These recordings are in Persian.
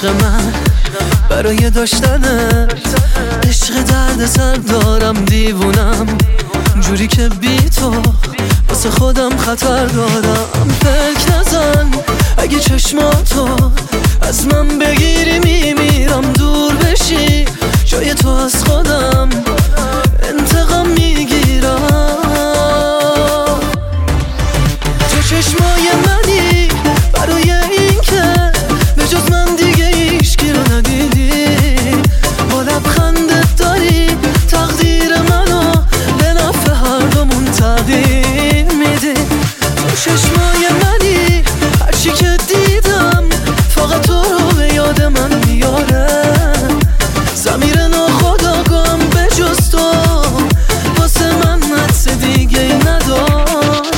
عشق من برای داشتنت، عشق درد سر دارم، دیوونم جوری که بی تو واسه خودم خطر دارم. فکر نزن اگه چشماتو از من بگیری میمیرم، دور بشی جای تو از خودم انتقام میگیرم. تو چشمای منی برای این که به جز من دیگه هیچکی رو ندیدی، با لبخندت داری تقدیر منو به نفع هر دومون تغییر میدی. تو چشمای منی هرچی که دیدم فقط تو رو به یاد من میاره، ضمیر ناخودآگاهم به جز تو واسه من حدس دیگه نداره.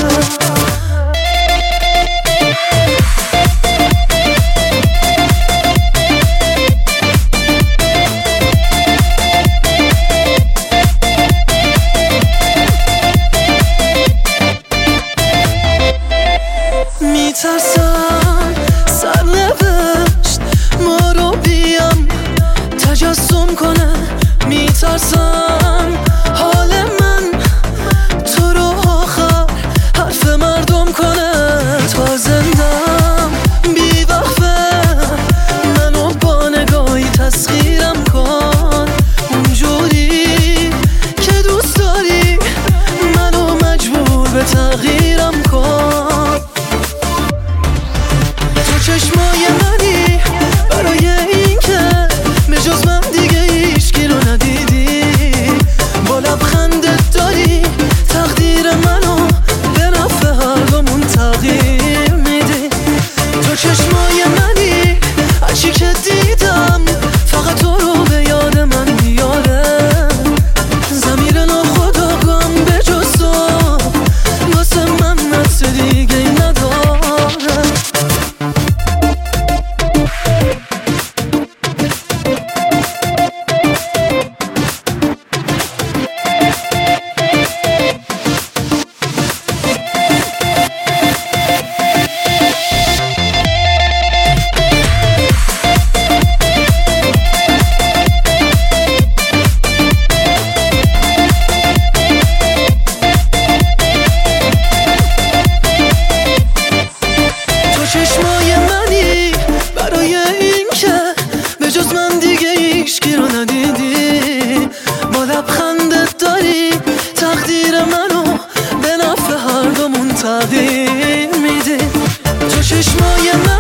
میترسم سرنوشت ما رو بیام تجسم کنه، میترسم حال من تو رو آخر حرف مردم کنه. تا زندم بی وقفه منو با نگاهی تسخیرم کن، اونجوری که دوست داری منو مجبور به تغییرم کن. چشمای منی برای این که به جز من دیگه هیچکی رو ندیدی، با لبخندت داری تقدیر منو به نفع هر دومون تغییر میدی. تو چشمای منی هرچی که دیدم فقط تو رو به یاد من میاره، ضمیر ناخودآگاهم به جز تو واسه من حدس دیگه نداره. چشمای منی برای این که به جز من دیگه هیچکی رو ندیدی، با لبخندت داری تقدیر منو به نفع هر دومون تغییر میدی. تو چشمای من